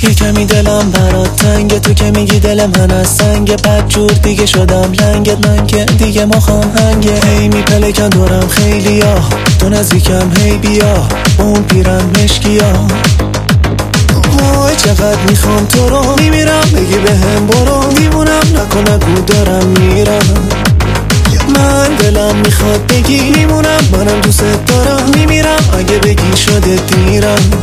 یه کمی دلم برات تنگه، تو که میگی دل من از سنگه، بدجور دیگه شدم لنگت، من که دیگه مخم هنگه. هی میپلکن دورم خیلی ها، تو نزدیکم هی بیا، اون پیرم مشکیا. وای چقدر میخوام تو رو، میمیرم بگی بهم برو، دیوونم نکنه گو دارم میرم. من دلم میخواد بگی میمونم، منم دوست دارم، میمیرم اگه بگی شده دیرم.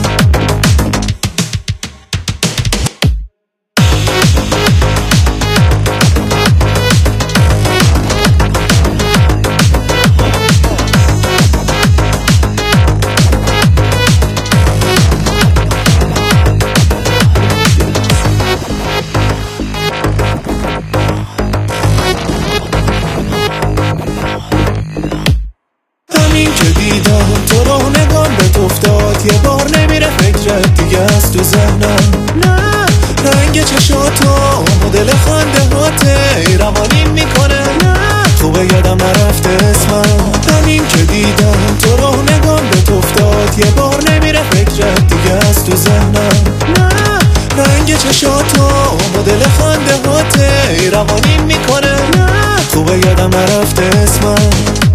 همین که دیدم تو رو نگام به افتاد، یه بار نمیره فکرت دیگه از تو ذهنم. نه رنگ چشاتو مدل خنده هاته روانین میکنه، نه خوبه یادم نرفته اسمم. همین که دیدم تو رو نگام به افتاد، یه بار نمیره فکرت دیگه از تو ذهنم. نه رنگ چشاتو مدل خنده هاته روانین میکنه، نه خوبه یادم نرفته اسمم.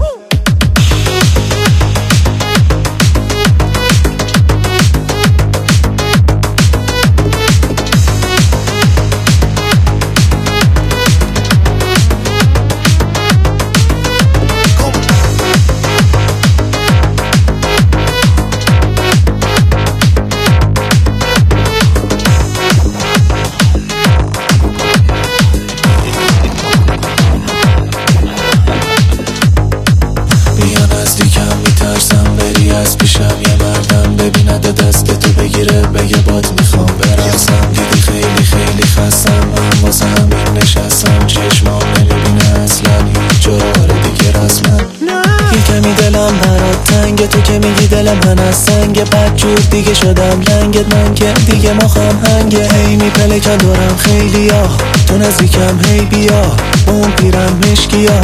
میترسم بری از پیشم، یه مردم ببینده دست تو بگیره بگه بات میخوام برسم. دیدی خیلی خیلی خستم، من واسه همین نشستم، چشمام نمیبینه اصلا هیچ جوره دیگه رسمم. یه کمی دلم برات تنگه، تو که میگی دل من از سنگه، بدجور دیگه شدم لنگت، من که دیگه مخم هنگه. هی میپلکن دورم خیلی ها، تو نزدیکم هی بیا، اون پیرم مشکیا.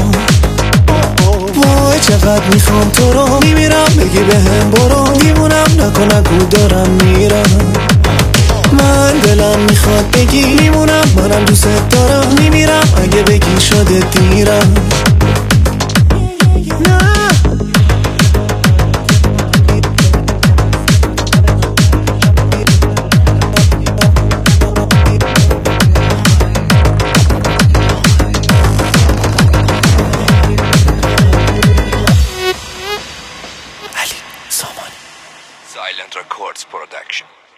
وای چقدر میخوام تو رو، میمیرم بگی بهم برو، دیوونم نکنه گو دارم میرم. من دلم میخواد بگی میمونم، منم دوست دارم، میمیرم اگه بگی شده دیرم. Silent Records Production.